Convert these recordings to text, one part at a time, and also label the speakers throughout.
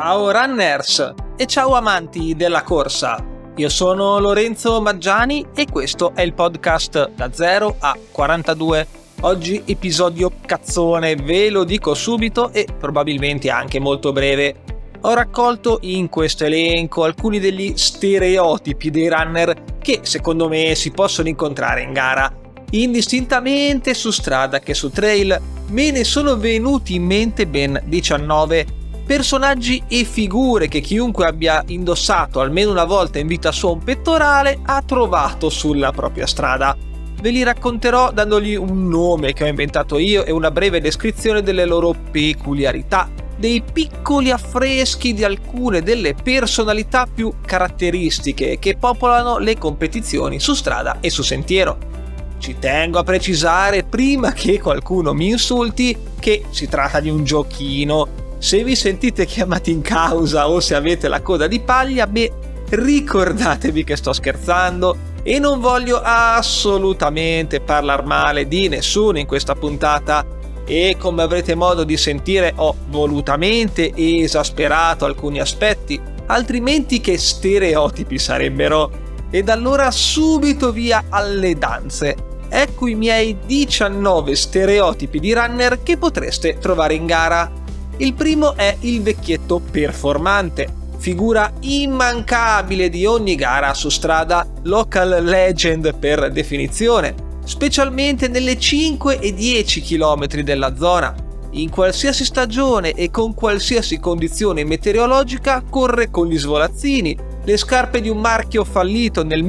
Speaker 1: Ciao runners e ciao amanti della corsa. Io sono Lorenzo Maggiani e questo è il podcast da 0 a 42. Oggi episodio cazzone, ve lo dico subito e probabilmente anche molto breve. Ho raccolto in questo elenco alcuni degli stereotipi dei runner che secondo me si possono incontrare in gara. Indistintamente su strada che su trail, me ne sono venuti in mente ben 19 personaggi e figure che chiunque abbia indossato almeno una volta in vita sua un pettorale ha trovato sulla propria strada. Ve li racconterò dandogli un nome che ho inventato io e una breve descrizione delle loro peculiarità, dei piccoli affreschi di alcune delle personalità più caratteristiche che popolano le competizioni su strada e su sentiero. Ci tengo a precisare, prima che qualcuno mi insulti, che si tratta di un giochino. Se vi sentite chiamati in causa o se avete la coda di paglia, ricordatevi che sto scherzando e non voglio assolutamente parlare male di nessuno in questa puntata e, come avrete modo di sentire, ho volutamente esasperato alcuni aspetti, altrimenti che stereotipi sarebbero. Ed allora subito via alle danze. Ecco i miei 19 stereotipi di runner che potreste trovare in gara. Il primo è il vecchietto performante, figura immancabile di ogni gara su strada, local legend per definizione, specialmente nelle 5 e 10 km della zona. In qualsiasi stagione e con qualsiasi condizione meteorologica corre con gli svolazzini, le scarpe di un marchio fallito nel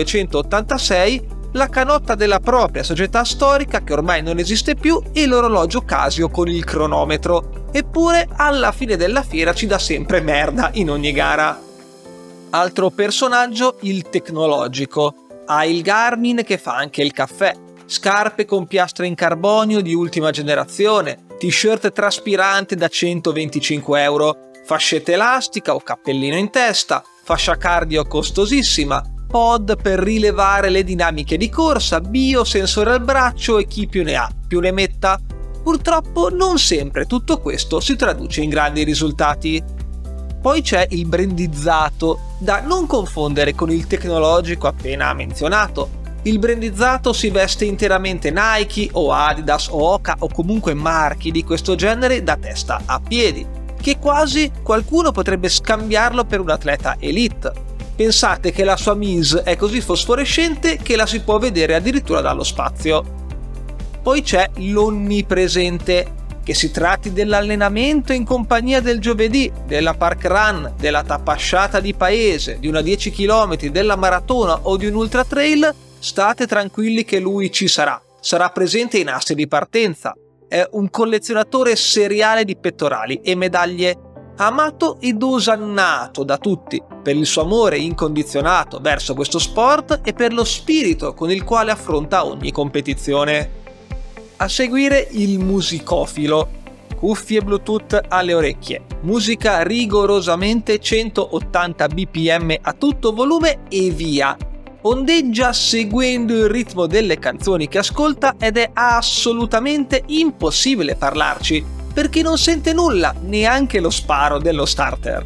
Speaker 1: 1986, la canotta della propria società storica che ormai non esiste più e l'orologio Casio con il cronometro. Eppure alla fine della fiera ci dà sempre merda in ogni gara. Altro personaggio, il tecnologico. Ha il Garmin che fa anche il caffè, scarpe con piastre in carbonio di ultima generazione, t-shirt traspirante da 125 euro, fascetta elastica o cappellino in testa, fascia cardio costosissima, pod per rilevare le dinamiche di corsa, biosensore al braccio e chi più ne ha più ne metta. Purtroppo non sempre tutto questo si traduce in grandi risultati. Poi c'è il brandizzato, da non confondere con il tecnologico appena menzionato. Il brandizzato si veste interamente Nike o Adidas o Oka o comunque marchi di questo genere da testa a piedi, che quasi qualcuno potrebbe scambiarlo per un atleta elite. Pensate che la sua mise è così fosforescente che la si può vedere addirittura dallo spazio. Poi c'è l'onnipresente, che si tratti dell'allenamento in compagnia del giovedì, della park run, della tappasciata di paese, di una 10 km, della maratona o di un ultra trail, state tranquilli che lui ci sarà presente in asse di partenza. È un collezionatore seriale di pettorali e medaglie, amato ed osannato da tutti per il suo amore incondizionato verso questo sport e per lo spirito con il quale affronta ogni competizione. A seguire il musicofilo, cuffie Bluetooth alle orecchie, musica rigorosamente 180 bpm a tutto volume e via. Ondeggia seguendo il ritmo delle canzoni che ascolta ed è assolutamente impossibile parlarci, perché non sente nulla, neanche lo sparo dello starter.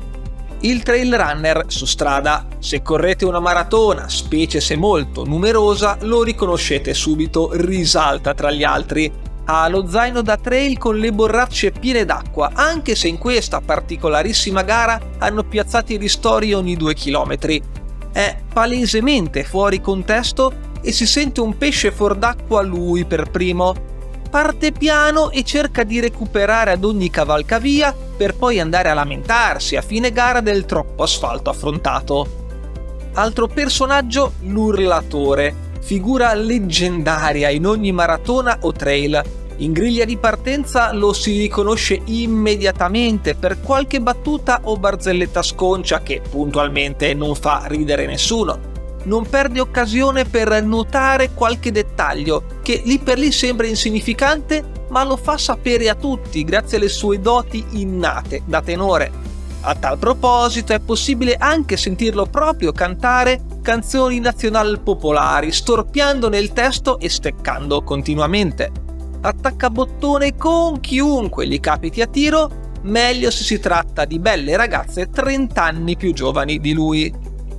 Speaker 1: Il trail runner su strada, se correte una maratona, specie se molto numerosa, lo riconoscete subito, risalta tra gli altri. Ha lo zaino da trail con le borracce piene d'acqua, anche se in questa particolarissima gara hanno piazzati i ristori ogni 2 chilometri. È palesemente fuori contesto e si sente un pesce fuor d'acqua lui per primo. Parte piano e cerca di recuperare ad ogni cavalcavia per poi andare a lamentarsi a fine gara del troppo asfalto affrontato. Altro personaggio, l'urlatore, figura leggendaria in ogni maratona o trail. In griglia di partenza lo si riconosce immediatamente per qualche battuta o barzelletta sconcia che puntualmente non fa ridere nessuno. Non perde occasione per notare qualche dettaglio che lì per lì sembra insignificante, ma lo fa sapere a tutti grazie alle sue doti innate da tenore. A tal proposito è possibile anche sentirlo proprio cantare canzoni nazionali popolari, storpiando nel testo e steccando continuamente. Attacca bottone con chiunque gli capiti a tiro meglio se si tratta di belle ragazze 30 anni più giovani di lui.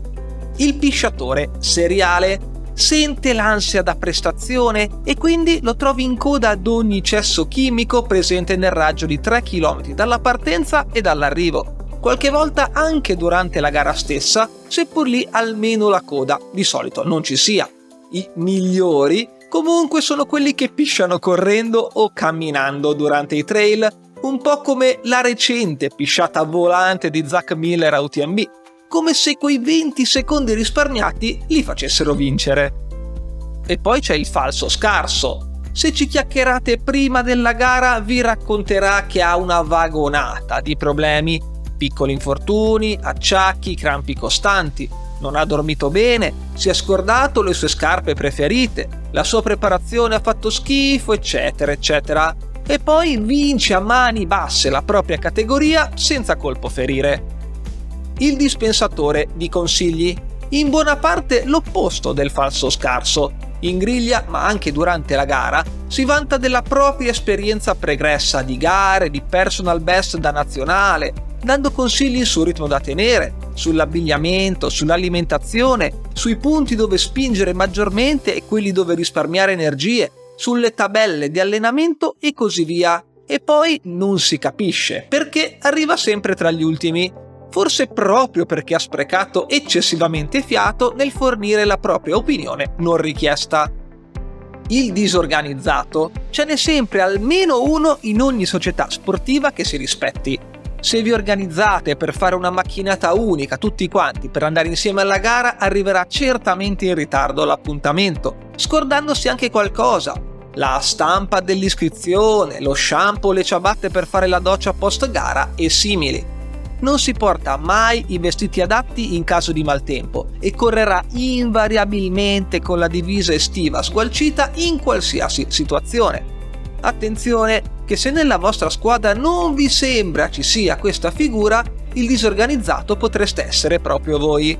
Speaker 1: Il pisciatore seriale sente l'ansia da prestazione e quindi lo trovi in coda ad ogni cesso chimico presente nel raggio di 3 km dalla partenza e dall'arrivo, qualche volta anche durante la gara stessa, seppur lì almeno la coda di solito non ci sia. I migliori comunque sono quelli che pisciano correndo o camminando durante i trail, un po' come la recente pisciata volante di Zach Miller a UTMB, come se quei 20 secondi risparmiati li facessero vincere. E poi c'è il falso scarso. Se ci chiacchierate prima della gara vi racconterà che ha una vagonata di problemi, piccoli infortuni, acciacchi, crampi costanti, non ha dormito bene, si è scordato le sue scarpe preferite, la sua preparazione ha fatto schifo, eccetera, eccetera. E poi vince a mani basse la propria categoria senza colpo ferire. Il dispensatore di consigli, in buona parte l'opposto del falso scarso. In griglia, ma anche durante la gara, si vanta della propria esperienza pregressa di gare, di personal best da nazionale, dando consigli sul ritmo da tenere, sull'abbigliamento, sull'alimentazione, sui punti dove spingere maggiormente e quelli dove risparmiare energie, sulle tabelle di allenamento e così via. E poi non si capisce perché arriva sempre tra gli ultimi, forse proprio perché ha sprecato eccessivamente fiato nel fornire la propria opinione non richiesta. Il disorganizzato, ce n'è sempre almeno uno in ogni società sportiva che si rispetti. Se vi organizzate per fare una macchinata unica tutti quanti per andare insieme alla gara, arriverà certamente in ritardo all'appuntamento, scordandosi anche qualcosa. La stampa dell'iscrizione, lo shampoo, le ciabatte per fare la doccia post gara e simili. Non si porta mai i vestiti adatti in caso di maltempo e correrà invariabilmente con la divisa estiva sgualcita in qualsiasi situazione. Attenzione che se nella vostra squadra non vi sembra ci sia questa figura, il disorganizzato potreste essere proprio voi.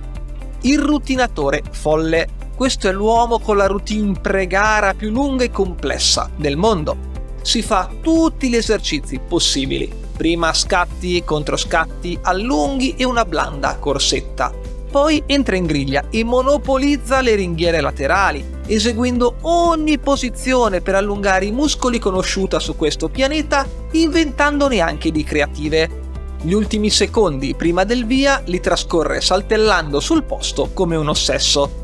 Speaker 1: Il routinatore folle. Questo è l'uomo con la routine pre-gara più lunga e complessa del mondo. Si fa tutti gli esercizi possibili. Prima scatti, controscatti, allunghi e una blanda corsetta. Poi entra in griglia e monopolizza le ringhiere laterali, eseguendo ogni posizione per allungare i muscoli conosciuta su questo pianeta, inventandone anche di creative. Gli ultimi secondi prima del via li trascorre saltellando sul posto come un ossesso.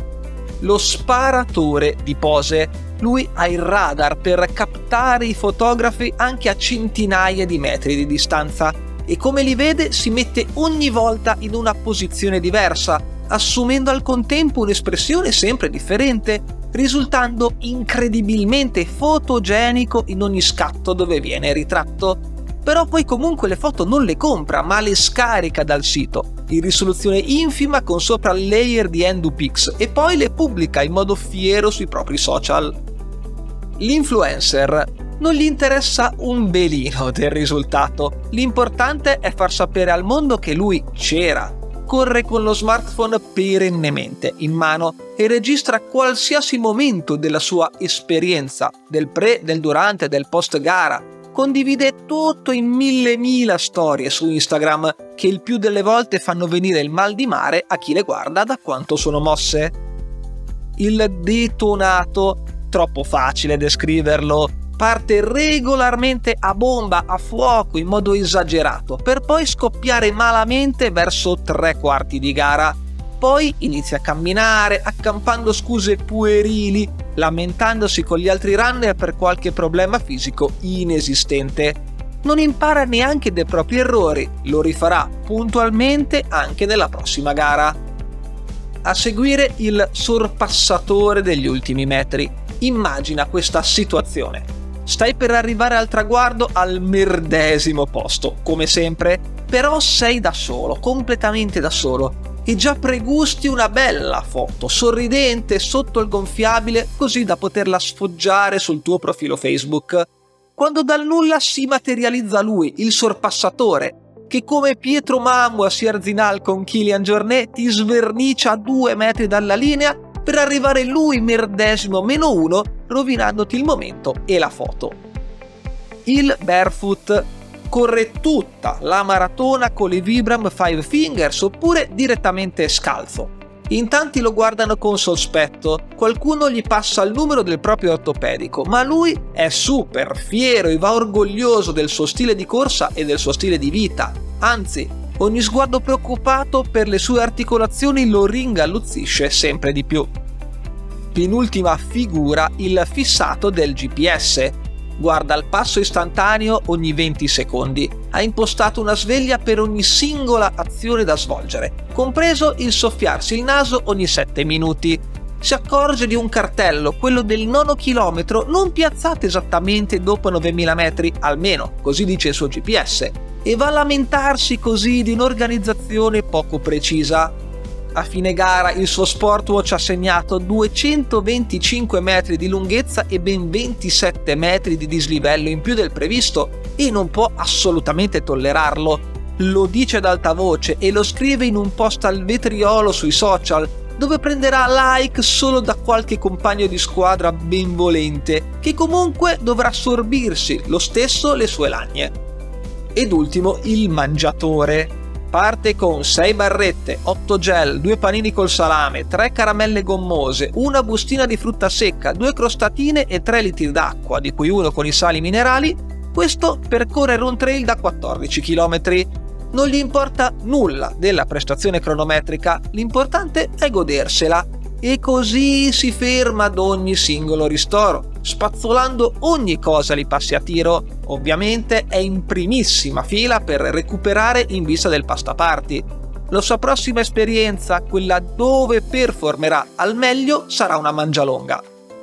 Speaker 1: Lo sparatore di pose. Lui ha il radar per captare i fotografi anche a centinaia di metri di distanza e come li vede si mette ogni volta in una posizione diversa, assumendo al contempo un'espressione sempre differente, risultando incredibilmente fotogenico in ogni scatto dove viene ritratto. Però poi comunque le foto non le compra, ma le scarica dal sito, in risoluzione infima con sopra il layer di EnduPix e poi le pubblica in modo fiero sui propri social. L'influencer non gli interessa un belino del risultato, l'importante è far sapere al mondo che lui c'era. Corre con lo smartphone perennemente in mano e registra qualsiasi momento della sua esperienza, del pre, del durante, del post gara. Condivide tutto in mille storie su Instagram che il più delle volte fanno venire il mal di mare a chi le guarda da quanto sono mosse. Il detonato, troppo facile descriverlo, parte regolarmente a bomba, a fuoco, in modo esagerato, per poi scoppiare malamente verso 3/4 di gara. Poi inizia a camminare, accampando scuse puerili, lamentandosi con gli altri runner per qualche problema fisico inesistente. Non impara neanche dei propri errori, lo rifarà puntualmente anche nella prossima gara. A seguire il sorpassatore degli ultimi metri. Immagina questa situazione. Stai per arrivare al traguardo al merdesimo posto, come sempre, però sei da solo, completamente da solo. E già pregusti una bella foto, sorridente, sotto il gonfiabile, così da poterla sfoggiare sul tuo profilo Facebook. Quando dal nulla si materializza lui, il sorpassatore, che come Pietro Mamu a Sierzinal con Kilian Jornet ti svernicia a 2 metri dalla linea per arrivare lui merdesimo -1, rovinandoti il momento e la foto. Il barefoot. corre tutta la maratona con le Vibram Five Fingers oppure direttamente scalzo. In tanti lo guardano con sospetto, qualcuno gli passa il numero del proprio ortopedico, ma lui è super fiero e va orgoglioso del suo stile di corsa e del suo stile di vita. Anzi, ogni sguardo preoccupato per le sue articolazioni lo ringalluzzisce sempre di più. Penultima figura, il fissato del GPS. Guarda il passo istantaneo ogni 20 secondi. Ha impostato una sveglia per ogni singola azione da svolgere, compreso il soffiarsi il naso ogni 7 minuti. Si accorge di un cartello, quello del 9° chilometro, non piazzato esattamente dopo 9.000 metri, almeno, così dice il suo GPS, e va a lamentarsi così di un'organizzazione poco precisa. A fine gara il suo Sportwatch ha segnato 225 metri di lunghezza e ben 27 metri di dislivello in più del previsto e non può assolutamente tollerarlo. Lo dice ad alta voce e lo scrive in un post al vetriolo sui social, dove prenderà like solo da qualche compagno di squadra benvolente, che comunque dovrà sorbirsi lo stesso le sue lagne. Ed ultimo, il mangiatore. Parte con 6 barrette, 8 gel, 2 panini col salame, 3 caramelle gommose, una bustina di frutta secca, 2 crostatine e 3 litri d'acqua, di cui uno con i sali minerali, questo per correre un trail da 14 km. Non gli importa nulla della prestazione cronometrica, l'importante è godersela. E così si ferma ad ogni singolo ristoro, spazzolando ogni cosa gli passi a tiro. Ovviamente è in primissima fila per recuperare in vista del pastaparty. La sua prossima esperienza, quella dove performerà al meglio, sarà una mangialonga.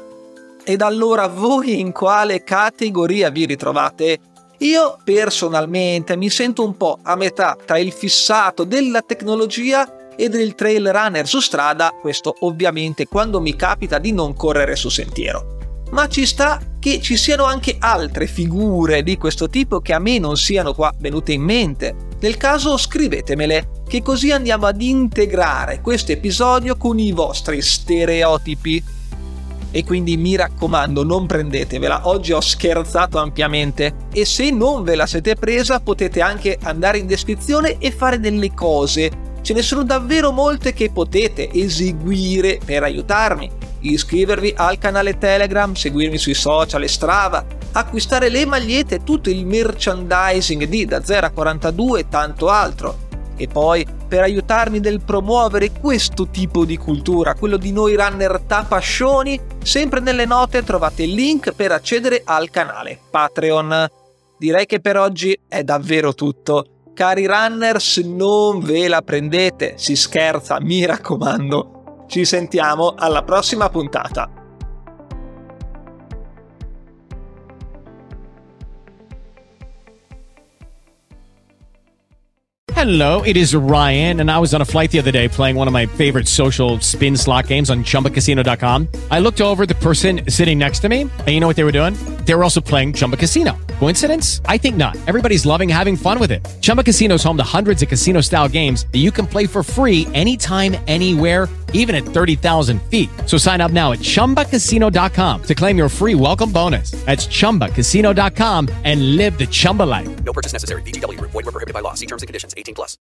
Speaker 1: Ed allora voi in quale categoria vi ritrovate? Io personalmente mi sento un po' a metà tra il fissato della tecnologia e del trail runner su strada, questo ovviamente quando mi capita di non correre su sentiero. Ma ci sta che ci siano anche altre figure di questo tipo che a me non siano qua venute in mente. Nel caso scrivetemele, che così andiamo ad integrare questo episodio con i vostri stereotipi. E quindi mi raccomando, non prendetevela, oggi ho scherzato ampiamente e se non ve la siete presa potete anche andare in descrizione e fare delle cose. Ce ne sono davvero molte che potete eseguire per aiutarmi. Iscrivervi al canale Telegram, seguirmi sui social e Strava, acquistare le magliette, tutto il merchandising di Da 0 a 42 e tanto altro. E poi, per aiutarmi nel promuovere questo tipo di cultura, quello di noi runner tapascioni, sempre nelle note trovate il link per accedere al canale Patreon. Direi che per oggi è davvero tutto. Cari runners, non ve la prendete, si scherza, mi raccomando. Ci sentiamo alla prossima puntata.
Speaker 2: Hello, it is Ryan, and I was on a flight the other day playing one of my favorite social spin slot games on ChumbaCasino.com. I looked over at the person sitting next to me, and you know what they were doing? They were also playing Chumba Casino. Coincidence? I think not. Everybody's loving having fun with it. Chumba Casino is home to hundreds of casino-style games that you can play for free anytime, anywhere, even at 30,000 feet. So sign up now at ChumbaCasino.com to claim your free welcome bonus. That's ChumbaCasino.com and live the Chumba life.
Speaker 3: No purchase necessary. VGW. Void where prohibited by law. See terms and conditions. 18+.